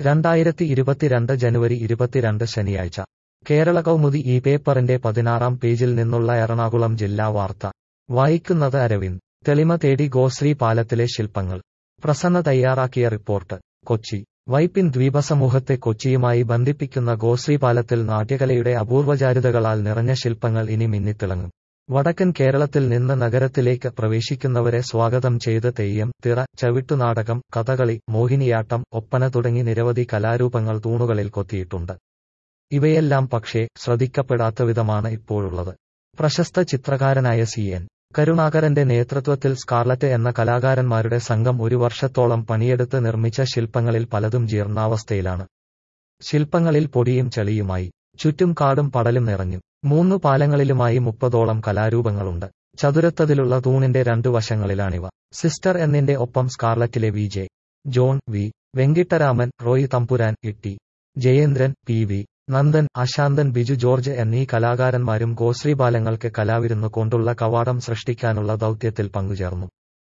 2022 ജനുവരി 22 ശനിയാഴ്ച കേരള കൗമുദി ഈ പേപ്പറിന്റെ 16-ാം പേജിൽ നിന്നുള്ള എറണാകുളം ജില്ലാ വാർത്ത വായിക്കുന്നത് അരവിന്ദ്. തെളിമ തേടി ഗോശ്രീ പാലത്തിലെ ശില്പങ്ങൾ. പ്രസന്ന തയ്യാറാക്കിയ റിപ്പോർട്ട്. കൊച്ചി. വൈപ്പിൻ ദ്വീപസമൂഹത്തെ കൊച്ചിയുമായി ബന്ധിപ്പിക്കുന്ന ഗോശ്രീ പാലത്തിൽ നാട്യകലയുടെ അപൂർവചാരുതകളാൽ നിറഞ്ഞ ശില്പങ്ങൾ ഇനി മിന്നിത്തിളങ്ങും. വടക്കൻ കേരളത്തിൽ നിന്ന് നഗരത്തിലേക്ക് പ്രവേശിക്കുന്നവരെ സ്വാഗതം ചെയ്ത് തെയ്യം, തിറ, ചവിട്ടുനാടകം, കഥകളി, മോഹിനിയാട്ടം, ഒപ്പന തുടങ്ങി നിരവധി കലാരൂപങ്ങൾ തൂണുകളിൽ കൊത്തിയിട്ടുണ്ട്. ഇവയെല്ലാം പക്ഷേ ശ്രദ്ധിക്കപ്പെടാത്തവിധമാണ് ഇപ്പോഴുള്ളത്. പ്രശസ്ത ചിത്രകാരനായ CN കരുണാകരന്റെ നേതൃത്വത്തിൽ സ്കാർലറ്റ് എന്ന കലാകാരന്മാരുടെ സംഘം ഒരു വർഷത്തോളം പണിയെടുത്ത് നിർമ്മിച്ച ശില്പങ്ങളിൽ പലതും ജീർണാവസ്ഥയിലാണ്. ശില്പങ്ങളിൽ പൊടിയും ചെളിയുമായി. ചുറ്റും കാടും പടലും നിറഞ്ഞു. 3 പാലങ്ങളിലുമായി 30ഓളം കലാരൂപങ്ങളുണ്ട്. ചതുരത്തതിലുള്ള തൂണിന്റെ 2 വശങ്ങളിലാണിവ. സിസ്റ്റർ എന്നിന്റെ ഒപ്പം സ്കാർലറ്റിലെ VJ John, V Venkittaraman, Roy Thampuran, T Jayendran, PV Nandan, Ashanthan, Biju George എന്നീ കലാകാരന്മാരും ഗോശ്രീപാലങ്ങൾക്ക് കലാവിരുന്നു കൊണ്ടുള്ള കവാടം സൃഷ്ടിക്കാനുള്ള ദൗത്യത്തിൽ പങ്കുചേർന്നു.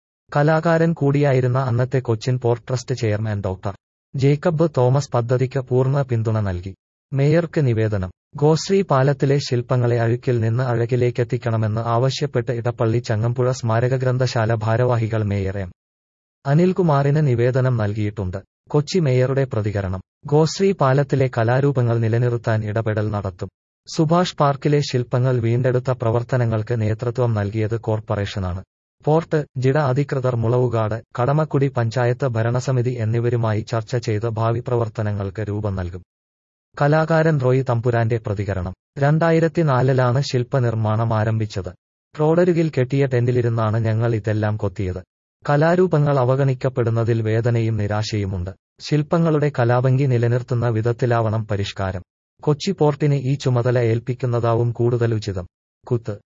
കലാകാരൻ കൂടിയായിരുന്ന അന്നത്തെ Cochin port trust chairman doctor Jacob Thomas പദ്ധതിക്ക് പൂർണ്ണ പിന്തുണ നൽകി. മേയർക്ക് നിവേദനം. ഗോശ്രീ പാലത്തിലെ ശില്പങ്ങളെ അഴുക്കിൽ നിന്ന് അഴകിലേക്കെത്തിക്കണമെന്ന് ആവശ്യപ്പെട്ട് ഇടപ്പള്ളി ചങ്ങമ്പുഴ സ്മാരക ഗ്രന്ഥശാല ഭാരവാഹികൾ മേയർ M. അനിൽകുമാറിന് നിവേദനം നൽകിയിട്ടുണ്ട്. കൊച്ചി മേയറുടെ പ്രതികരണം. ഗോശ്രീ പാലത്തിലെ കലാരൂപങ്ങൾ നിലനിർത്താൻ ഇടപെടൽ നടത്തും. സുഭാഷ് പാർക്കിലെ ശില്പങ്ങൾ വീണ്ടെടുത്ത പ്രവർത്തനങ്ങൾക്ക് നേതൃത്വം നൽകിയത് കോർപ്പറേഷനാണ്. പോർട്ട്, ജിഡ അധികൃതർ, മുളവുകാട്, കടമക്കുടി പഞ്ചായത്ത് ഭരണസമിതി എന്നിവരുമായി ചർച്ച ചെയ്ത് ഭാവി പ്രവർത്തനങ്ങൾക്ക് രൂപം നൽകും. കലാകാരൻ റോയ് തമ്പുരാന്റെ പ്രതികരണം. 2004-ലാണ് ശില്പനിർമ്മാണം ആരംഭിച്ചത്. റോഡരികിൽ കെട്ടിയ ടെന്റിലിരുന്നാണ് ഞങ്ങൾ ഇതെല്ലാം കൊത്തിയത്. കലാരൂപങ്ങൾ അവഗണിക്കപ്പെടുന്നതിൽ വേദനയും നിരാശയുമുണ്ട്. ശില്പങ്ങളുടെ കലാഭംഗി നിലനിർത്തുന്ന വിധത്തിലാവണം പരിഷ്കാരം. കൊച്ചി പോർട്ടിന് ഈ ചുമതല ഏൽപ്പിക്കുന്നതാവും കൂടുതൽ ഉചിതം. കുത്ത്.